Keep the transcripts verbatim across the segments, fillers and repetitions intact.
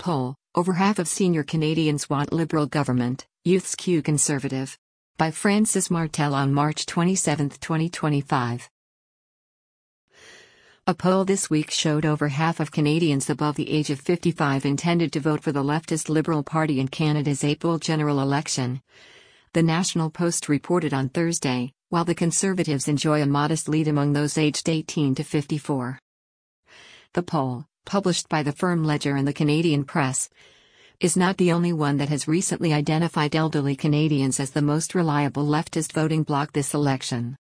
Poll: Over half of senior Canadians want Liberal government, youth skew Conservative. By Francis Martel on March twenty-seventh, twenty twenty-five. A poll this week showed over half of Canadians above the age of fifty-five intended to vote for the leftist Liberal Party in Canada's April general election. The National Post reported on Thursday, while the Conservatives enjoy a modest lead among those aged eighteen to fifty-four. The poll, published by the firm Ledger and the Canadian Press, is not the only one that has recently identified elderly Canadians as the most reliable leftist voting bloc this election.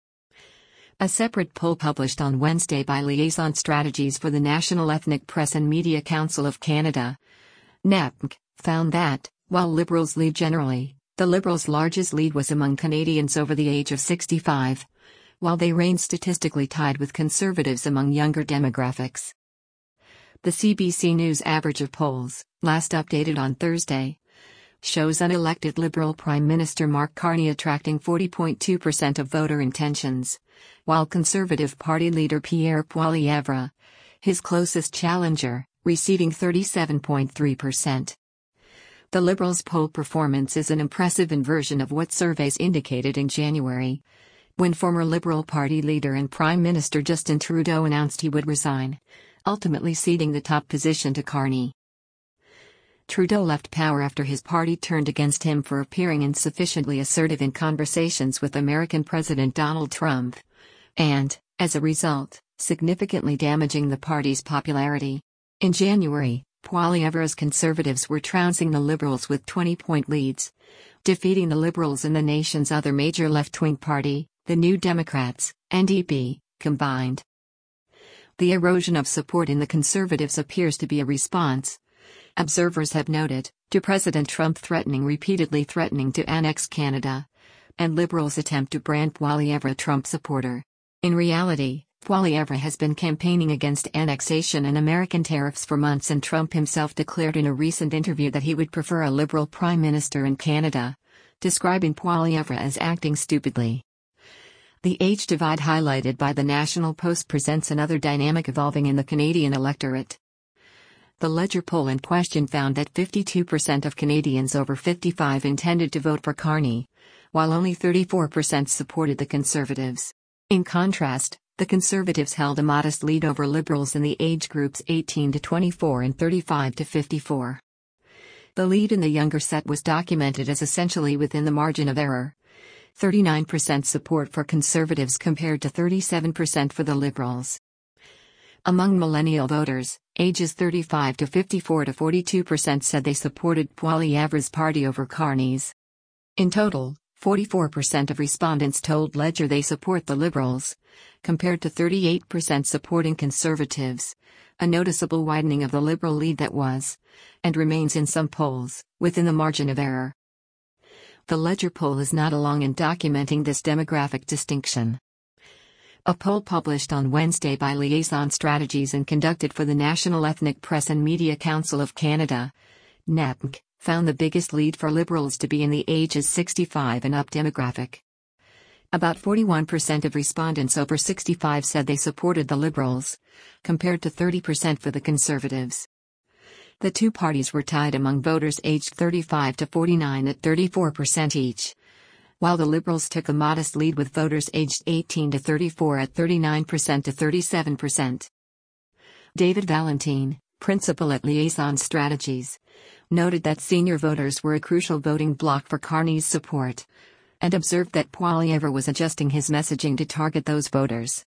A separate poll published on Wednesday by Liaison Strategies for the National Ethnic Press and Media Council of Canada, N E P C, found that, while Liberals lead generally, the Liberals' largest lead was among Canadians over the age of sixty-five, while they reigned statistically tied with Conservatives among younger demographics. The C B C News average of polls, last updated on Thursday, shows unelected Liberal Prime Minister Mark Carney attracting forty point two percent of voter intentions, while Conservative Party leader Pierre Poilievre, his closest challenger, receiving thirty-seven point three percent. The Liberals' poll performance is an impressive inversion of what surveys indicated in January, when former Liberal Party leader and Prime Minister Justin Trudeau announced he would resign, ultimately ceding the top position to Carney. Trudeau left power after his party turned against him for appearing insufficiently assertive in conversations with American President Donald Trump, and, as a result, significantly damaging the party's popularity. In January, Poilievre's Conservatives were trouncing the Liberals with twenty-point leads, defeating the Liberals and the nation's other major left-wing party, the New Democrats, N D P, combined. The erosion of support in the Conservatives appears to be a response, observers have noted, to President Trump threatening repeatedly threatening to annex Canada, and Liberals' attempt to brand Poilievre a Trump supporter. In reality, Poilievre has been campaigning against annexation and American tariffs for months, and Trump himself declared in a recent interview that he would prefer a Liberal Prime Minister in Canada, describing Poilievre as acting stupidly. The age divide highlighted by the National Post presents another dynamic evolving in the Canadian electorate. The Ledger poll in question found that fifty-two percent of Canadians over fifty-five intended to vote for Carney, while only thirty-four percent supported the Conservatives. In contrast, the Conservatives held a modest lead over Liberals in the age groups eighteen to twenty-four and thirty-five to fifty-four. The lead in the younger set was documented as essentially within the margin of error. thirty-nine percent support for Conservatives compared to thirty-seven percent for the Liberals. Among millennial voters, ages thirty-five to fifty-four to forty-two percent said they supported Poilievre's party over Carney's. In total, forty-four percent of respondents told Ledger they support the Liberals, compared to thirty-eight percent supporting Conservatives, a noticeable widening of the Liberal lead that was, and remains in some polls, within the margin of error. The Ledger poll is not alone in documenting this demographic distinction. A poll published on Wednesday by Liaison Strategies and conducted for the National Ethnic Press and Media Council of Canada, N E P C, found the biggest lead for Liberals to be in the ages sixty-five and up demographic. About forty-one percent of respondents over sixty-five said they supported the Liberals, compared to thirty percent for the Conservatives. The two parties were tied among voters aged thirty-five to forty-nine at thirty-four percent each, while the Liberals took a modest lead with voters aged eighteen to thirty-four at thirty-nine percent to thirty-seven percent. David Valentine, principal at Liaison Strategies, noted that senior voters were a crucial voting bloc for Carney's support, and observed that Poilievre was adjusting his messaging to target those voters.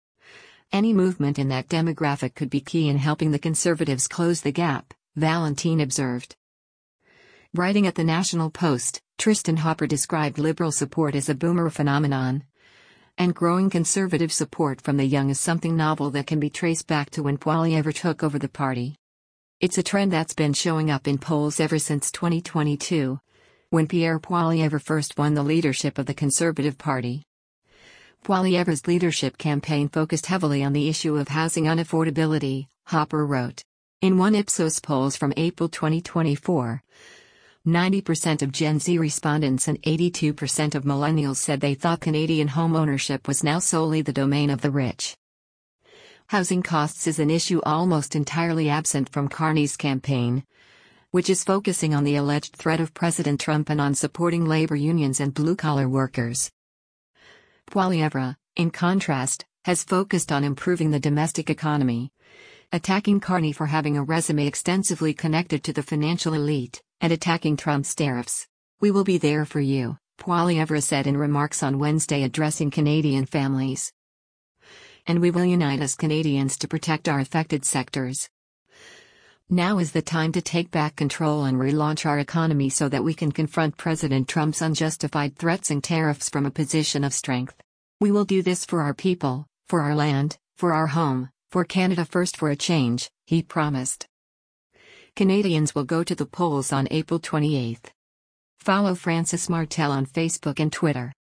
Any movement in that demographic could be key in helping the Conservatives close the gap, Valentine observed. Writing at the National Post, Tristan Hopper described Liberal support as a boomer phenomenon, and growing Conservative support from the young as something novel that can be traced back to when Poilievre took over the party. It's a trend that's been showing up in polls ever since twenty twenty-two, when Pierre Poilievre first won the leadership of the Conservative Party. Poilievre's leadership campaign focused heavily on the issue of housing unaffordability, Hopper wrote. In one Ipsos polls from April twenty twenty-four, ninety percent of Gen Z respondents and eighty-two percent of millennials said they thought Canadian home ownership was now solely the domain of the rich. Housing costs is an issue almost entirely absent from Carney's campaign, which is focusing on the alleged threat of President Trump and on supporting labor unions and blue-collar workers. Poilievre, in contrast, has focused on improving the domestic economy, attacking Carney for having a resume extensively connected to the financial elite, and attacking Trump's tariffs. "We will be there for you," Poilievre said in remarks on Wednesday addressing Canadian families. "And we will unite as Canadians to protect our affected sectors. Now is the time to take back control and relaunch our economy so that we can confront President Trump's unjustified threats and tariffs from a position of strength. We will do this for our people, for our land, for our home, for Canada first for a change," he promised. Canadians will go to the polls on April twenty-eighth. Follow Francis Martel on Facebook and Twitter.